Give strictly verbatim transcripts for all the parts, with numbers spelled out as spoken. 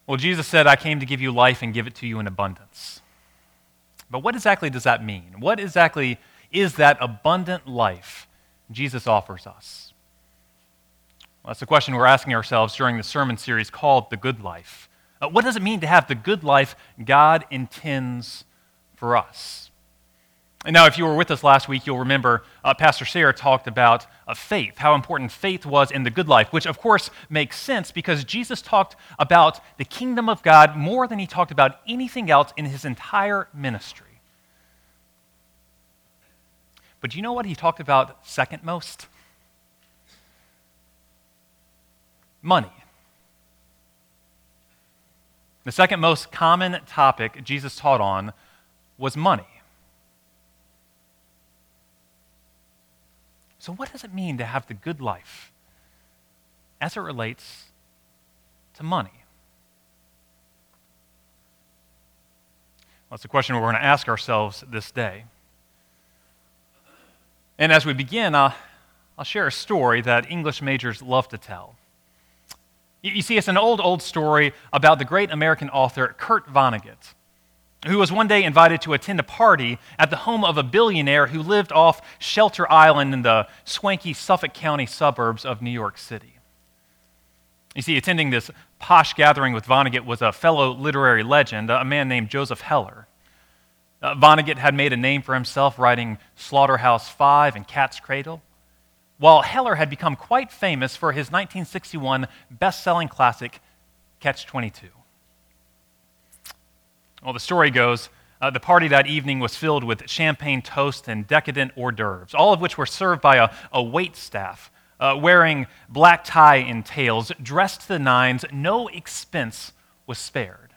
Well, Jesus said, I came to give you life and give it to you in abundance. But what exactly does that mean? What exactly is that abundant life Jesus offers us? Well, that's the question we're asking ourselves during the sermon series called The Good Life. Uh, what does it mean to have the good life God intends for us? And now, if you were with us last week, you'll remember uh, Pastor Sarah talked about uh, faith, how important faith was in the good life, which of course makes sense because Jesus talked about the kingdom of God more than he talked about anything else in his entire ministry. But do you know what he talked about second most? Money. The second most common topic Jesus taught on was money. So what does it mean to have the good life as it relates to money? Well, that's the question we're going to ask ourselves this day. And as we begin, uh, I'll share a story that English majors love to tell. You, you see, it's an old, old story about the great American author Kurt Vonnegut, who was one day invited to attend a party at the home of a billionaire who lived off Shelter Island in the swanky Suffolk County suburbs of New York City. You see, attending this posh gathering with Vonnegut was a fellow literary legend, a man named Joseph Heller. Uh, Vonnegut had made a name for himself writing Slaughterhouse Five and Cat's Cradle, while Heller had become quite famous for his nineteen sixty-one best-selling classic, Catch twenty-two. Well, the story goes, uh, the party that evening was filled with champagne toast and decadent hors d'oeuvres, all of which were served by a, a wait staff, uh, wearing black tie and tails, dressed to the nines. No expense was spared.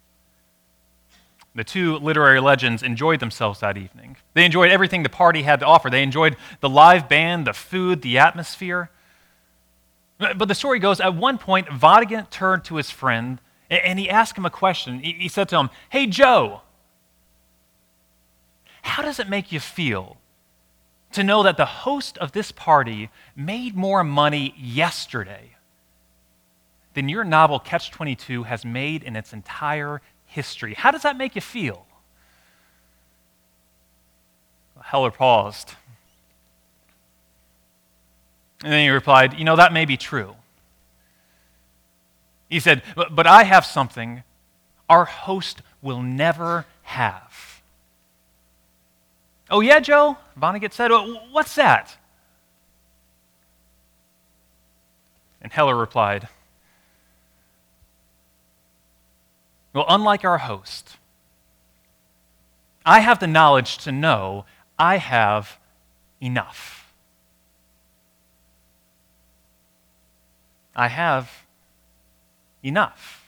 The two literary legends enjoyed themselves that evening. They enjoyed everything the party had to offer. They enjoyed the live band, the food, the atmosphere. But the story goes, at one point, Vonnegut turned to his friend and he asked him a question. He said to him, "Hey, Joe, how does it make you feel to know that the host of this party made more money yesterday than your novel Catch twenty-two has made in its entire history? How does that make you feel?" Heller paused. And then he replied, "You know, that may be true." He said, but, but I have something our host will never have. "Oh yeah, Joe?" Vonnegut said. "Well, what's that?" And Heller replied, "Well, unlike our host, I have the knowledge to know I have enough. I have enough."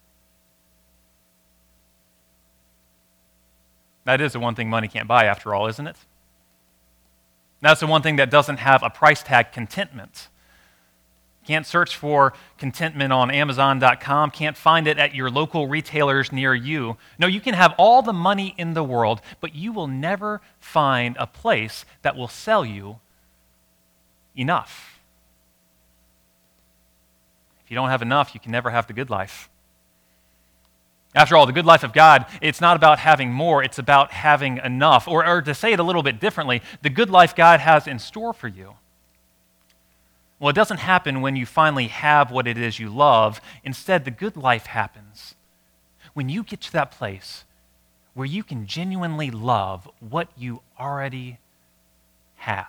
That is the one thing money can't buy, after all, isn't it? That's the one thing that doesn't have a price tag: contentment. Can't search for contentment on Amazon dot com, can't find it at your local retailers near you. No, you can have all the money in the world, but you will never find a place that will sell you enough. If you don't have enough, you can never have the good life. After all, the good life of God, it's not about having more, it's about having enough. Or, or to say it a little bit differently, the good life God has in store for you, well, it doesn't happen when you finally have what it is you love. Instead, the good life happens when you get to that place where you can genuinely love what you already have.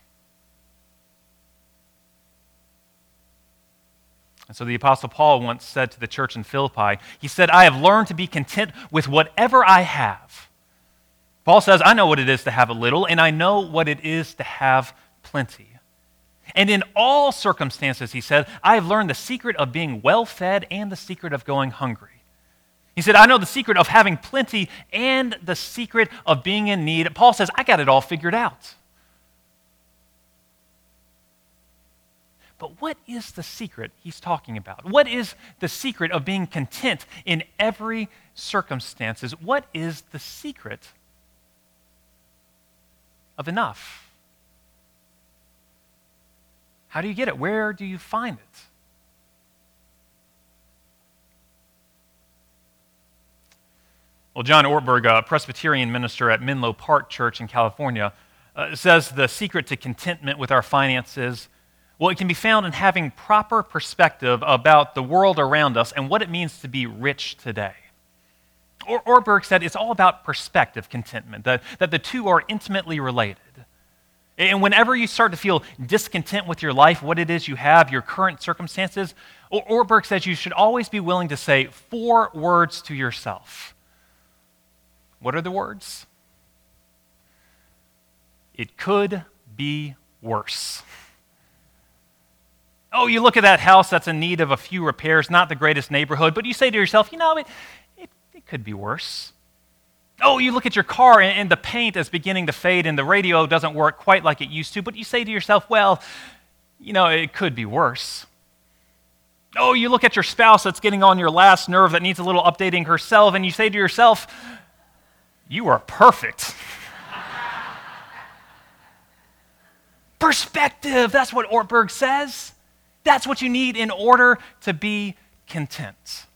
And so the Apostle Paul once said to the church in Philippi, he said, "I have learned to be content with whatever I have." Paul says, "I know what it is to have a little, and I know what it is to have plenty. And in all circumstances," he said, "I have learned the secret of being well-fed and the secret of going hungry." He said, "I know the secret of having plenty and the secret of being in need." Paul says, "I got it all figured out." But what is the secret he's talking about? What is the secret of being content in every circumstances? What is the secret of enough? How do you get it? Where do you find it? Well, John Ortberg, a Presbyterian minister at Menlo Park Church in California, uh, says the secret to contentment with our finances, well, it can be found in having proper perspective about the world around us and what it means to be rich today. Or- Ortberg said it's all about perspective contentment, that, that the two are intimately related. And whenever you start to feel discontent with your life, what it is you have, your current circumstances, Ortberg says you should always be willing to say four words to yourself. What are the words? It could be worse. Oh, you look at that house that's in need of a few repairs, not the greatest neighborhood, but you say to yourself, you know, it, it, it could be worse. Oh, you look at your car and, and the paint is beginning to fade and the radio doesn't work quite like it used to, but you say to yourself, well, you know, it could be worse. Oh, you look at your spouse that's getting on your last nerve that needs a little updating herself, and you say to yourself, you are perfect. Perspective, that's what Ortberg says. That's what you need in order to be content.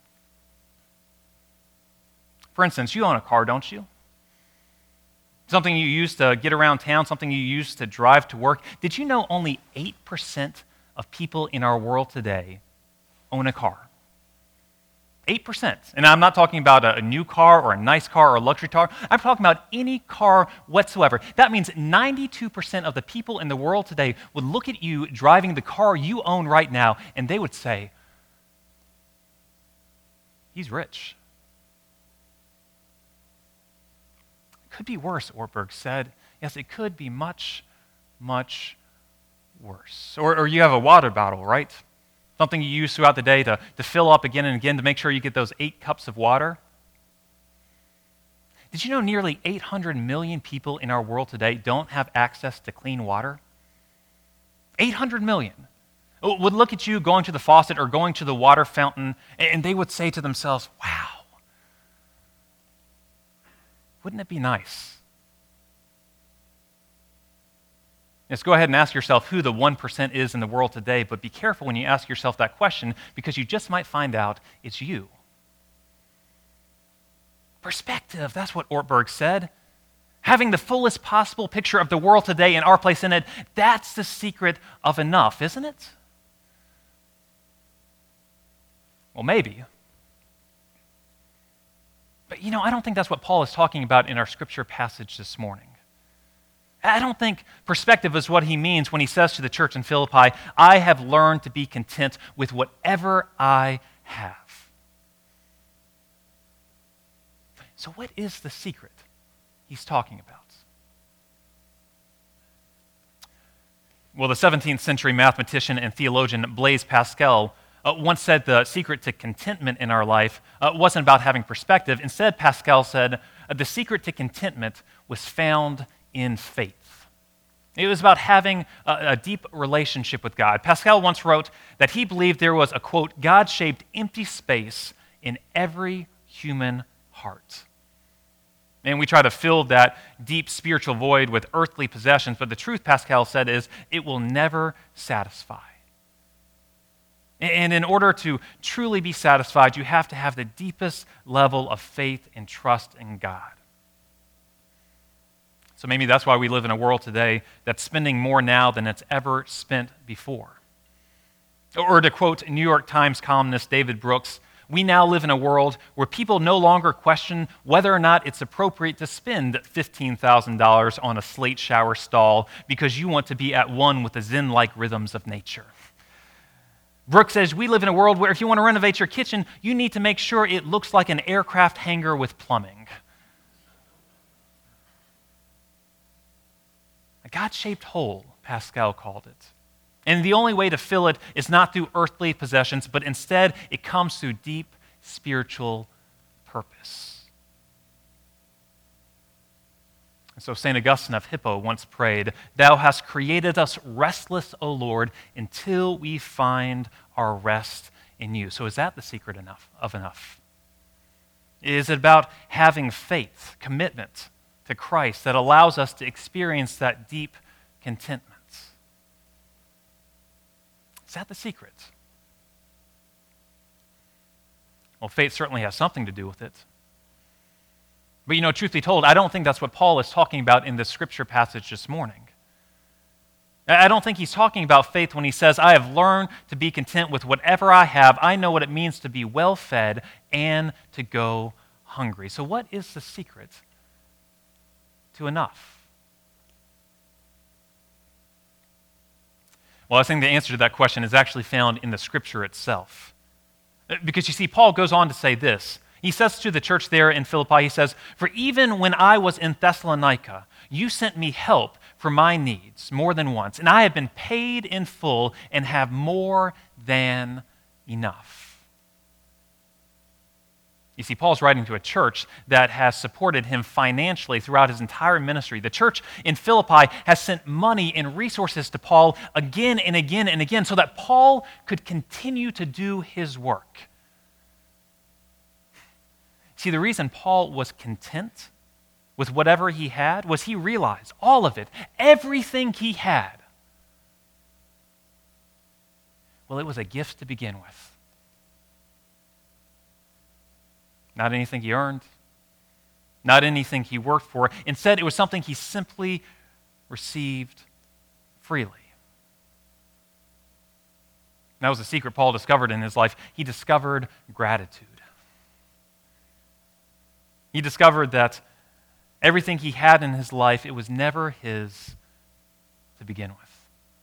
For instance, you own a car, don't you? Something you use to get around town, something you use to drive to work. Did you know only eight percent of people in our world today own a car? eight percent. And I'm not talking about a, a new car or a nice car or a luxury car. I'm talking about any car whatsoever. That means ninety-two percent of the people in the world today would look at you driving the car you own right now, and they would say, he's rich. It could be worse, Ortberg said. Yes, it could be much, much worse. Or, or you have a water bottle, right? Something you use throughout the day to, to fill up again and again to make sure you get those eight cups of water. Did you know nearly eight hundred million people in our world today don't have access to clean water? eight hundred million would look at you going to the faucet or going to the water fountain, and they would say to themselves, wow, wouldn't it be nice? Let's go ahead and ask yourself who the one percent is in the world today, but be careful when you ask yourself that question because you just might find out it's you. Perspective, that's what Ortberg said. Having the fullest possible picture of the world today and our place in it, that's the secret of enough, isn't it? Well, maybe. But you know, I don't think that's what Paul is talking about in our scripture passage this morning. I don't think perspective is what he means when he says to the church in Philippi, I have learned to be content with whatever I have. So what is the secret he's talking about? Well, the seventeenth century mathematician and theologian Blaise Pascal uh, once said the secret to contentment in our life uh, wasn't about having perspective. Instead, Pascal said uh, the secret to contentment was found in faith. It was about having a, a deep relationship with God. Pascal once wrote that he believed there was a, quote, God-shaped empty space in every human heart. And we try to fill that deep spiritual void with earthly possessions, but the truth, Pascal said, is it will never satisfy. And in order to truly be satisfied, you have to have the deepest level of faith and trust in God. So maybe that's why we live in a world today that's spending more now than it's ever spent before. Or to quote New York Times columnist David Brooks, we now live in a world where people no longer question whether or not it's appropriate to spend fifteen thousand dollars on a slate shower stall because you want to be at one with the Zen-like rhythms of nature. Brooks says we live in a world where if you want to renovate your kitchen, you need to make sure it looks like an aircraft hangar with plumbing. A God-shaped hole, Pascal called it. And the only way to fill it is not through earthly possessions, but instead it comes through deep spiritual purpose. And so Saint Augustine of Hippo once prayed, Thou hast created us restless, O Lord, until we find our rest in you. So is that the secret enough of enough? Is it about having faith, commitment to Christ that allows us to experience that deep contentment? Is that the secret? Well, faith certainly has something to do with it. But you know, truth be told, I don't think that's what Paul is talking about in this scripture passage this morning. I don't think he's talking about faith when he says, I have learned to be content with whatever I have. I know what it means to be well-fed and to go hungry. So what is the secret to enough? Well, I think the answer to that question is actually found in the scripture itself. Because you see, Paul goes on to say this. He says to the church there in Philippi, he says, for even when I was in Thessalonica, you sent me help for my needs more than once, and I have been paid in full and have more than enough. You see, Paul's writing to a church that has supported him financially throughout his entire ministry. The church in Philippi has sent money and resources to Paul again and again and again so that Paul could continue to do his work. See, the reason Paul was content with whatever he had was he realized all of it, everything he had, well, it was a gift to begin with. Not anything he earned, not anything he worked for. Instead, it was something he simply received freely. That was the secret Paul discovered in his life. He discovered gratitude. He discovered that everything he had in his life, it was never his to begin with.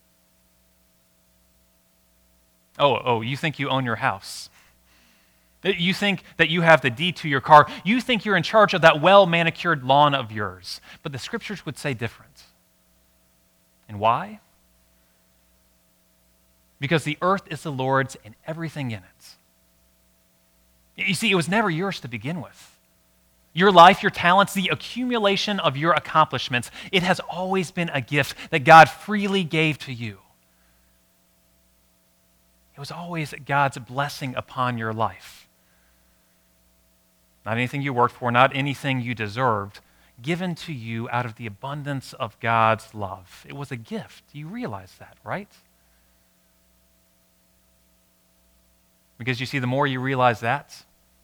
Oh, oh, you think you own your house. You think that you have the deed to your car. You think you're in charge of that well-manicured lawn of yours. But the scriptures would say different. And why? Because the earth is the Lord's and everything in it. You see, it was never yours to begin with. Your life, your talents, the accumulation of your accomplishments, it has always been a gift that God freely gave to you. It was always God's blessing upon your life. Not anything you worked for, not anything you deserved, given to you out of the abundance of God's love. It was a gift. You realize that, right? Because you see, the more you realize that,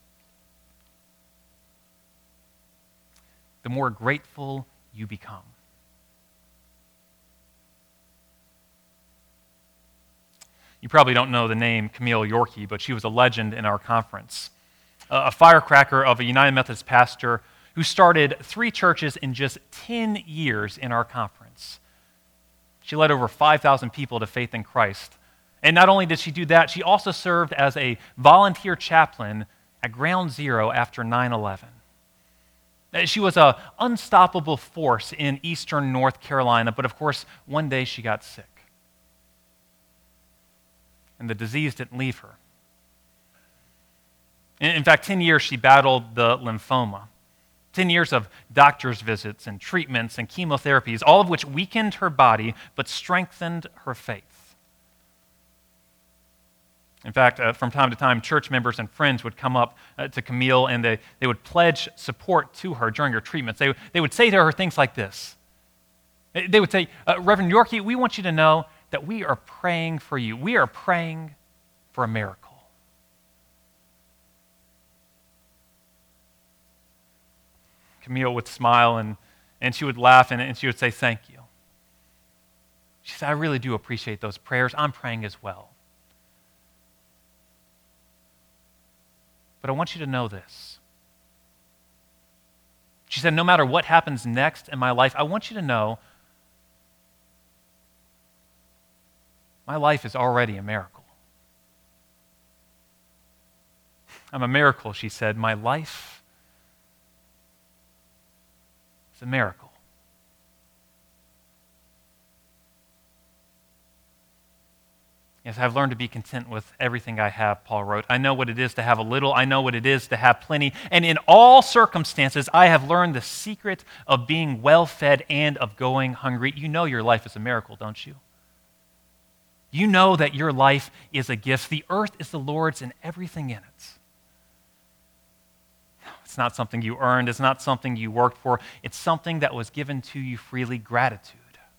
the more grateful you become. You probably don't know the name Camille Yorkie, but she was a legend in our conference. A firecracker of a United Methodist pastor who started three churches in just ten years in our conference. She led over five thousand people to faith in Christ. And not only did she do that, she also served as a volunteer chaplain at Ground Zero after nine eleven. She was an unstoppable force in eastern North Carolina, but of course, one day she got sick. And the disease didn't leave her. In fact, ten years she battled the lymphoma. ten years of doctor's visits and treatments and chemotherapies, all of which weakened her body but strengthened her faith. In fact, uh, from time to time, church members and friends would come up uh, to Camille and they, they would pledge support to her during her treatments. They, they would say to her things like this. They, they would say, uh, Reverend Yorkie, we want you to know that we are praying for you. We are praying for a miracle. Camille would smile and, and she would laugh and, and she would say, thank you. She said, I really do appreciate those prayers. I'm praying as well. But I want you to know this. She said, no matter what happens next in my life, I want you to know my life is already a miracle. I'm a miracle, she said. My life is a miracle. Yes, I've learned to be content with everything I have, Paul wrote. I know what it is to have a little. I know what it is to have plenty. And in all circumstances, I have learned the secret of being well-fed and of going hungry. You know your life is a miracle, don't you? You know that your life is a gift. The earth is the Lord's and everything in it. It's not something you earned. It's not something you worked for. It's something that was given to you freely, gratitude.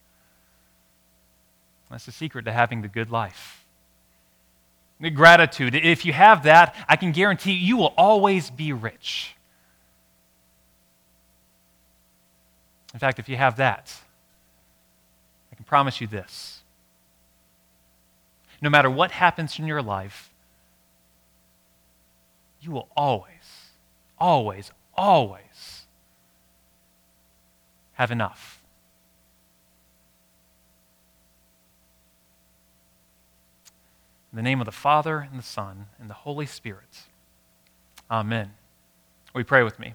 That's the secret to having the good life. The gratitude. If you have that, I can guarantee you will always be rich. In fact, if you have that, I can promise you this. No matter what happens in your life, you will always, always, always have enough. In the name of the Father, and the Son, and the Holy Spirit. Amen. Will you pray with me?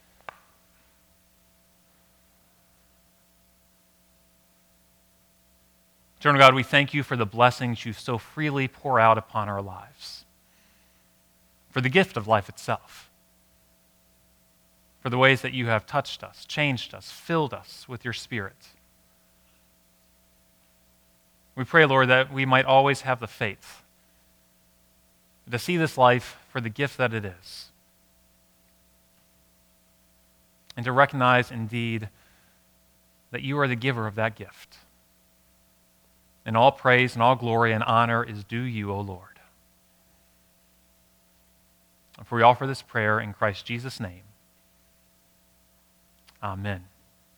Eternal God, we thank you for the blessings you so freely pour out upon our lives, for the gift of life itself, for the ways that you have touched us, changed us, filled us with your Spirit. We pray, Lord, that we might always have the faith to see this life for the gift that it is, and to recognize indeed that you are the giver of that gift. And all praise and all glory and honor is due you, O Lord. For we offer this prayer in Christ Jesus' name. Amen.